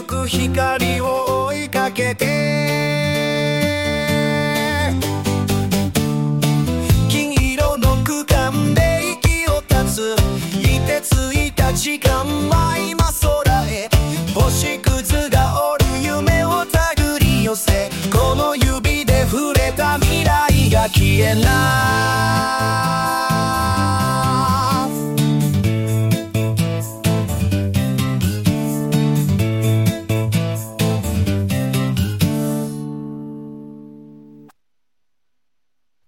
く光を追いかけて、金色の区間で息を絶つ凍てついた時間は今空へ、星屑が折る夢を手繰り寄せ、この指で触れた未来が消えない。